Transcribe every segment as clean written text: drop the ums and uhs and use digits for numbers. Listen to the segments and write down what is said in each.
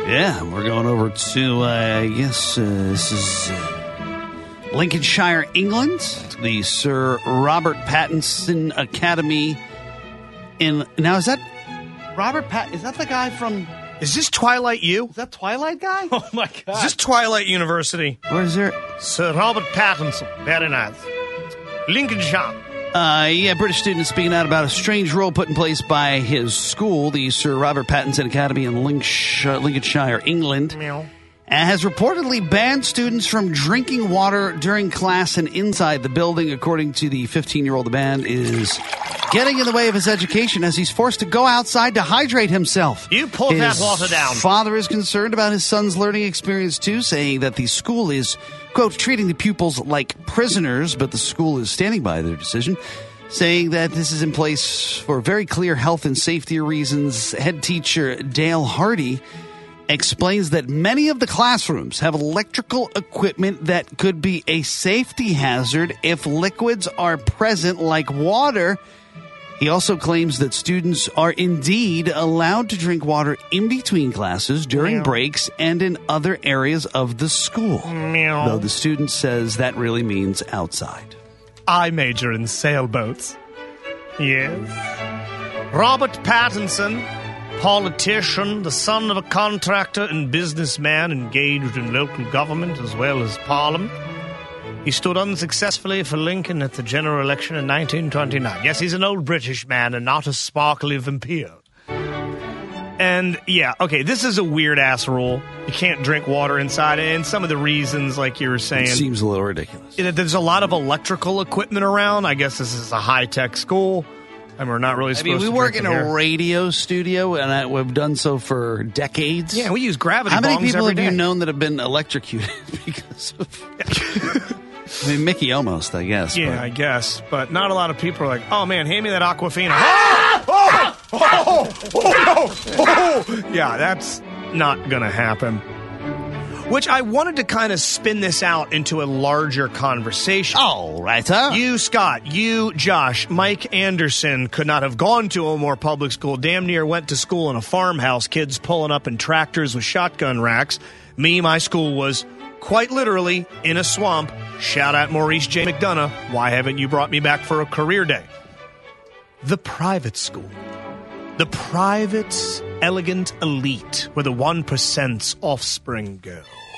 Yeah, we're going over to, I guess this is Lincolnshire, England, the Sir Robert Pattinson Academy. Now, is that Robert Pattinson? Is that the guy from... Is this Twilight U? Is that Twilight guy? Oh, my God. Is this Twilight University? Where is there? Sir Robert Pattinson. Very nice. Lincolnshire. Yeah, British student speaking out about a strange rule put in place by his school, the Sir Robert Pattinson Academy in Lincolnshire, England, has reportedly banned students from drinking water during class and inside the building. According to the 15-year-old, the ban is getting in the way of his education as he's forced to go outside to hydrate himself. You pull that water down. His father is concerned about his son's learning experience, too, saying that the school is, quote, treating the pupils like prisoners, but the school is standing by their decision, saying that this is in place for very clear health and safety reasons. Head teacher Dale Hardy explains that many of the classrooms have electrical equipment that could be a safety hazard if liquids are present like water. He also claims that students are indeed allowed to drink water in between classes, during breaks, and in other areas of the school. Though the student says that really means outside. I major in sailboats. Yes. Robert Pattinson, politician, the son of a contractor and businessman engaged in local government as well as parliament. He stood unsuccessfully for Lincoln at the general election in 1929. Yes, he's an old British man and not a sparkly vampire. And, yeah, okay, this is a weird-ass rule. You can't drink water inside, and some of the reasons, like you were saying... It seems a little ridiculous. There's a lot of electrical equipment around. I guess this is a high-tech school, and we're not really supposed to we work drink in here. a radio studio, and we've done so for decades. Yeah, we use gravity bongs How many people every have you day. known that have been electrocuted because of... I mean, Mickey almost, I guess. Yeah, but. I guess. But not a lot of people are like, oh, man, hand me that Aquafina. Yeah, that's not going to happen. Which I wanted to kind of spin this out into a larger conversation. All right, huh? You, Scott, you, Josh, Mike Anderson could not have gone to a more public school. Damn near went to school in a farmhouse, kids pulling up in tractors with shotgun racks. Me, my school was quite literally in a swamp. Shout out Maurice J. McDonough. Why haven't you brought me back for a career day? The private school. The private, elegant elite where the 1%'s offspring go.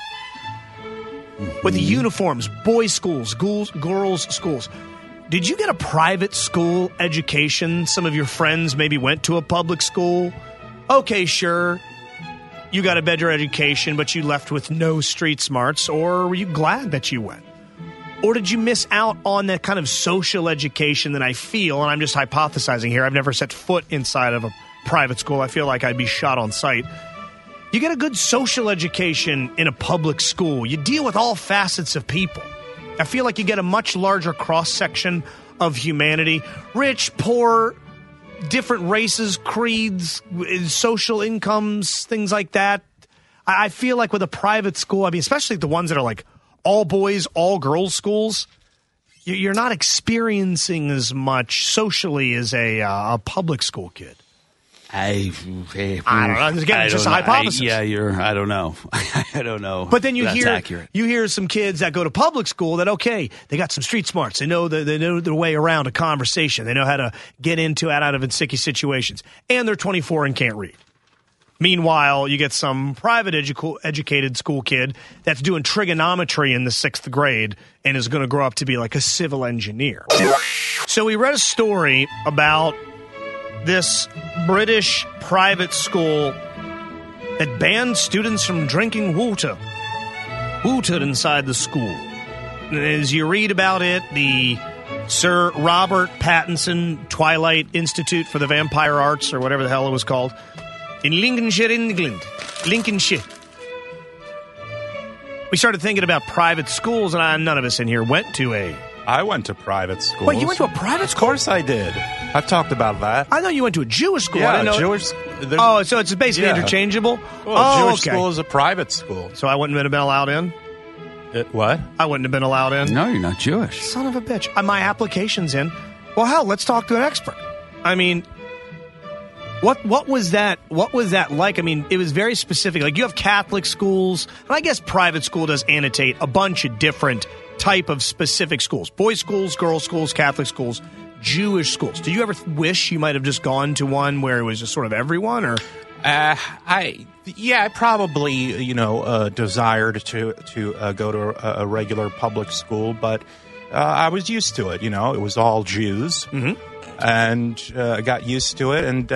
With the uniforms, boys' schools, girls' schools. Did you get a private school education? Some of your friends maybe went to a public school. Okay, sure. You got a better education, but you left with no street smarts, or were you glad that you went? Or did you miss out on that kind of social education that I feel, and I'm just hypothesizing here, I've never set foot inside of a private school. I feel like I'd be shot on sight. You get a good social education in a public school. You deal with all facets of people. I feel like you get a much larger cross-section of humanity. Rich, poor, different races, creeds, social incomes, things like that. I feel like with a private school, I mean, especially the ones that are like all boys, all girls schools, you're not experiencing as much socially as a public school kid. I don't know. Again, it's just a hypothesis. I don't know. I don't know. But then That's accurate. You hear some kids that go to public school that, okay, they got some street smarts. They know their way around a conversation. They know how to get into out of sticky situations. And they're 24 and can't read. Meanwhile, you get some private educated school kid that's doing trigonometry in the 6th grade and is going to grow up to be like a civil engineer. So we read a story about this British private school that banned students from drinking water inside the school. And as you read about it, the Sir Robert Pattinson Twilight Institute for the Vampire Arts, or whatever the hell it was called, in Lincolnshire, England. Lincolnshire. We started thinking about private schools, and none of us in here went to a... I went to private school. Wait, you went to a private school? Of course I did. I've talked about that. I thought you went to a Jewish school. Yeah, I didn't know Jewish. Oh, so it's basically interchangeable? Well, Jewish school is a private school. So I wouldn't have been allowed in? What? I wouldn't have been allowed in? No, you're not Jewish. Son of a bitch. My application's in. Well, hell, let's talk to an expert. I mean, What was that? What was that like? I mean, it was very specific. Like, you have Catholic schools, and I guess private school does annotate a bunch of different type of specific schools: boys' schools, girls' schools, Catholic schools, Jewish schools. Did you ever wish you might have just gone to one where it was just sort of everyone, or? I probably desired to go to a regular public school, but I was used to it. It was all Jews. Mm-hmm. And I got used to it, and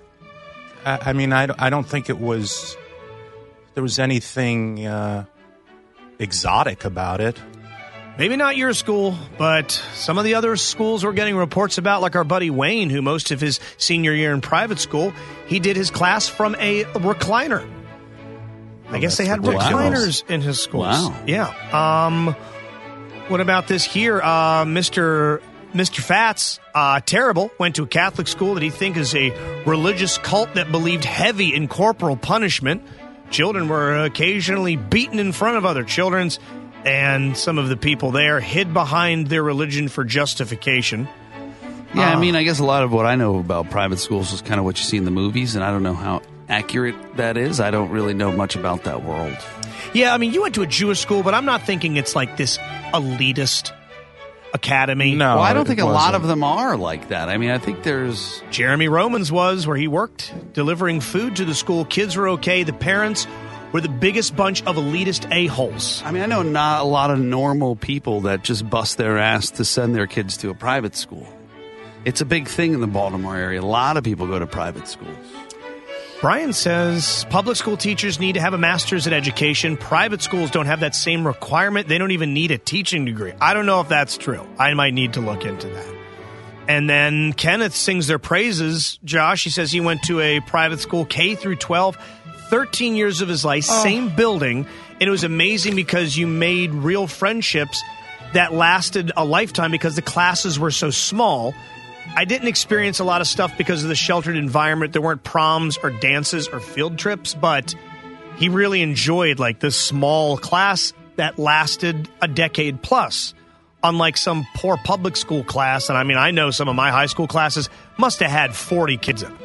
I don't think there was anything exotic about it. Maybe not your school, but some of the other schools we're getting reports about, like our buddy Wayne, who most of his senior year in private school, he did his class from a recliner. I guess they had recliners in his schools. Wow. Yeah. What about this here? Mr. Fats, terrible, went to a Catholic school that he thinks is a religious cult that believed heavy in corporal punishment. Children were occasionally beaten in front of other children, and some of the people there hid behind their religion for justification. Yeah, I guess a lot of what I know about private schools is kind of what you see in the movies, and I don't know how accurate that is. I don't really know much about that world. Yeah, you went to a Jewish school, but I'm not thinking it's like this elitist academy. No, well, I don't think a lot of them are like that. I think there's... Jeremy Romans was, where he worked, delivering food to the school. Kids were okay. The parents were the biggest bunch of elitist a-holes. I know not a lot of normal people that just bust their ass to send their kids to a private school. It's a big thing in the Baltimore area. A lot of people go to private schools. Brian says public school teachers need to have a master's in education. Private schools don't have that same requirement. They don't even need a teaching degree. I don't know if that's true. I might need to look into that. And then Kenneth sings their praises. Josh, he says he went to a private school, K through 12, 13 years of his life, same building. And it was amazing because you made real friendships that lasted a lifetime because the classes were so small. I didn't experience a lot of stuff because of the sheltered environment. There weren't proms or dances or field trips, but he really enjoyed this small class that lasted a decade plus, unlike some poor public school class. And I know some of my high school classes must have had 40 kids in them.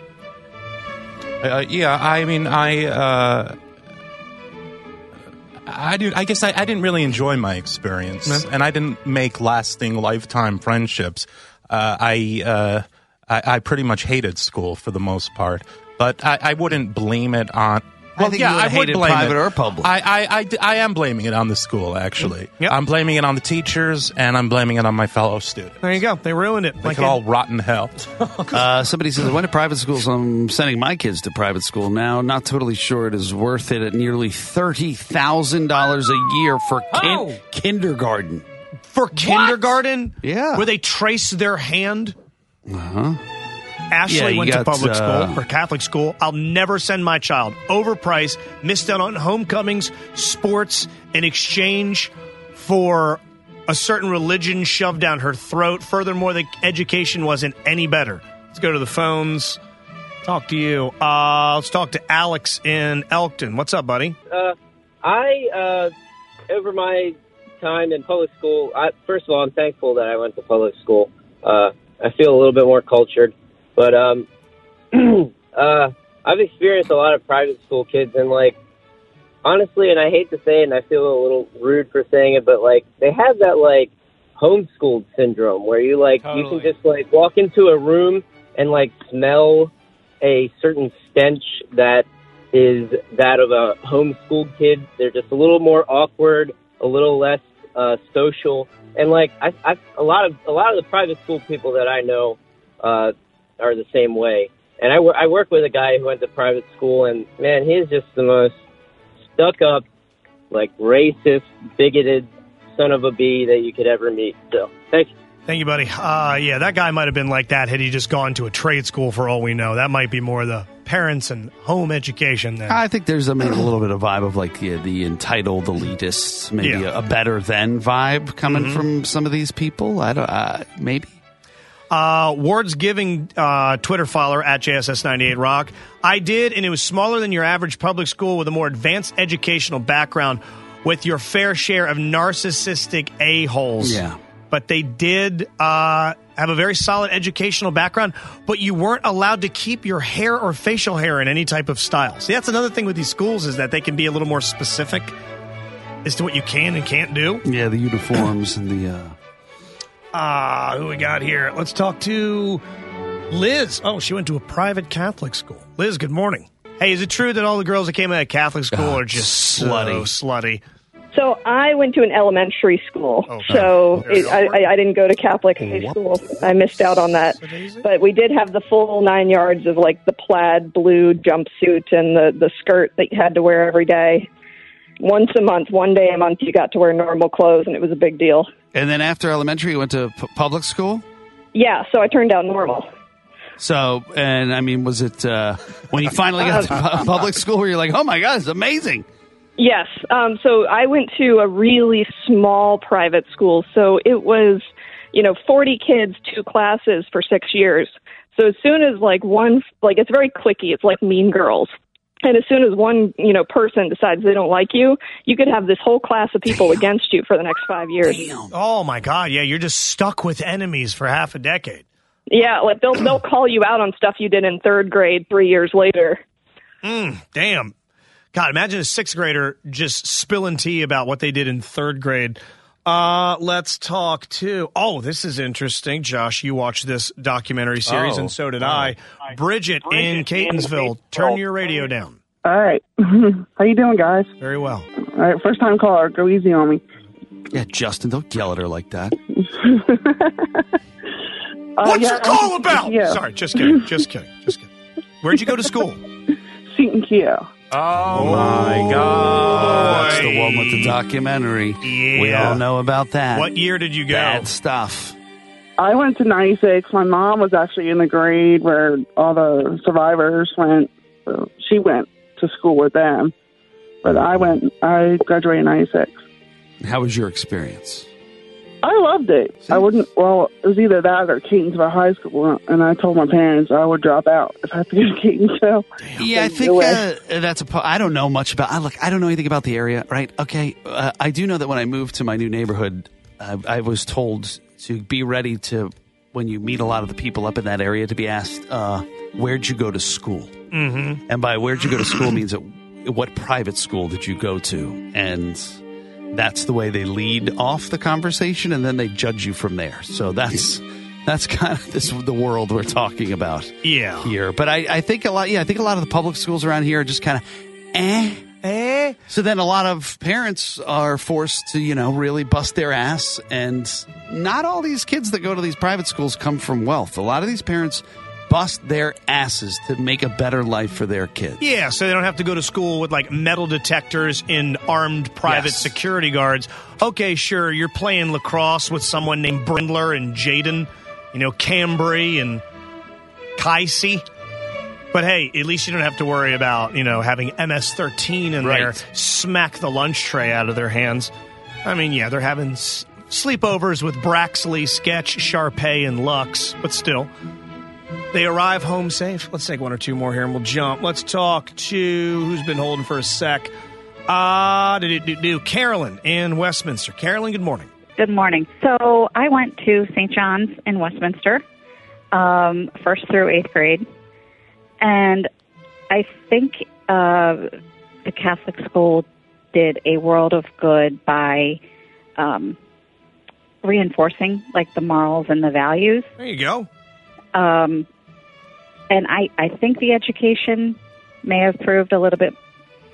I guess I didn't really enjoy my experience, and I didn't make lasting lifetime friendships. I pretty much hated school for the most part, but I wouldn't blame it on. Well, I would blame private or public. I am blaming it on the school, actually. Yep. I'm blaming it on the teachers, and I'm blaming it on my fellow students. There you go. They ruined it. They could all rot in hell. Somebody says, I went to private school, so I'm sending my kids to private school now. Not totally sure it is worth it at nearly $30,000 a year for kindergarten. For kindergarten? Yeah. Where they trace their hand? Uh-huh. Ashley went to public school or Catholic school. I'll never send my child. Overpriced, missed out on homecomings, sports, in exchange for a certain religion shoved down her throat. Furthermore, the education wasn't any better. Let's go to the phones. Talk to you. Let's talk to Alex in Elkton. What's up, buddy? Over my time in public school, first of all, I'm thankful that I went to public school. I feel a little bit more cultured. But I've experienced a lot of private school kids, and honestly, and I hate to say it, and I feel a little rude for saying it, but they have that homeschooled syndrome where you totally. You can just walk into a room and smell a certain stench that is that of a homeschooled kid. They're just a little more awkward, a little less social, and a lot of the private school people that I know are the same way. And I work with a guy who went to private school, and man, he is just the most stuck-up, racist, bigoted son of a bee that you could ever meet. So, thank you. Thank you, buddy. Yeah, that guy might have been like that had he just gone to a trade school for all we know. That might be more the parents and home education then. I think there's maybe a little bit of vibe of the entitled elitists, maybe a better than vibe coming from some of these people. Maybe. Ward's Giving Twitter follower at JSS98Rock. I did, and it was smaller than your average public school with a more advanced educational background with your fair share of narcissistic a-holes. Yeah. But they did have a very solid educational background, but you weren't allowed to keep your hair or facial hair in any type of style. See, that's another thing with these schools is that they can be a little more specific as to what you can and can't do. Yeah, the uniforms and the... Who we got here? Let's talk to Liz. Oh, she went to a private Catholic school. Liz, good morning. Hey, is it true that all the girls that came out of Catholic school are just slutty? So I went to an elementary school, I didn't go to Catholic high school. I missed out on that. But we did have the full 9 yards of like the plaid blue jumpsuit and the skirt that you had to wear every day. Once a month, one day a month, you got to wear normal clothes, and it was a big deal. And then after elementary, you went to public school? Yeah, so I turned out normal. So, and I mean, was it when you finally got to public school where you're like, oh my God, it's amazing? Yes. So I went to a really small private school. So it was, 40 kids, 2 classes for 6 years. So as soon as it's very cliquey. It's like Mean Girls. And as soon as one, person decides they don't like you, you could have this whole class of people against you for the next 5 years. Damn. Oh my God. Yeah. You're just stuck with enemies for half a decade. Yeah. Like they'll call you out on stuff you did in 3rd grade 3 years later. Damn. God, imagine a 6th grader just spilling tea about what they did in 3rd grade. Let's talk to... Oh, this is interesting. Josh, you watched this documentary series, and so did I. Bridget in Catonsville. Turn your radio down. All right. How you doing, guys? Very well. All right, first-time caller. Go easy on me. Yeah, Justin, don't yell at her like that. What's your call about? Yeah. Sorry, just kidding. Where'd you go to school? Seton Keo. Oh, my God. That's the one with the documentary. Yeah. We all know about that. What year did you go? Bad stuff. I went to 96. My mom was actually in the grade where all the survivors went. So she went to school with them. But I graduated in 96. How was your experience? I loved it. See? It was either that or Catonsville High School. And I told my parents I would drop out if I had to go to Catonsville. Yeah, I think I don't know much about... I don't know anything about the area, right? Okay, I do know that when I moved to my new neighborhood, I was told to be ready to, when you meet a lot of the people up in that area, to be asked, where'd you go to school? Mm-hmm. And by where'd you go to school means what private school did you go to? And that's the way they lead off the conversation, and then they judge you from there. So that's kind of the world we're talking about here. But I think a lot of the public schools around here are just kind of So then a lot of parents are forced to, really bust their ass. And not all these kids that go to these private schools come from wealth. A lot of these parents bust their asses to make a better life for their kids. Yeah, so they don't have to go to school with like metal detectors and armed private security guards. Okay, sure, you're playing lacrosse with someone named Brindler and Jaden, Cambry and Kaisi. But hey, at least you don't have to worry about, having MS-13 in there smack the lunch tray out of their hands. I mean, yeah, they're having sleepovers with Braxley, Sketch, Sharpay, and Lux, but still... They arrive home safe. Let's take one or two more here and we'll jump. Let's talk to who's been holding for a sec. Carolyn in Westminster. Carolyn, good morning. Good morning. So I went to St. John's in Westminster, 1st through 8th grade. And I think the Catholic school did a world of good by reinforcing like the morals and the values. There you go. And I think the education may have proved a little bit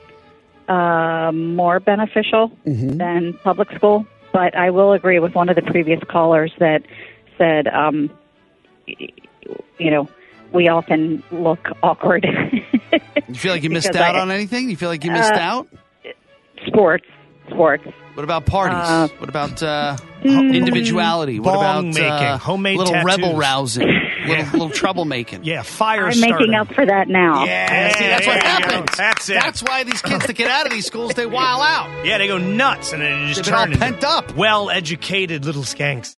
more beneficial than public school. But I will agree with one of the previous callers that said, we often look awkward. You feel like you missed out on anything? You feel like you missed out? Sports. What about parties? What about individuality? What about making, homemade little tattoos. Rebel rousing, little troublemaking? Yeah, fire I'm starting. making up for that now. Yeah, see, that's what happens. That's it. That's why these kids that get out of these schools, they while out. Yeah, they go nuts and then they just They've been all turn pent up. Well-educated little skanks.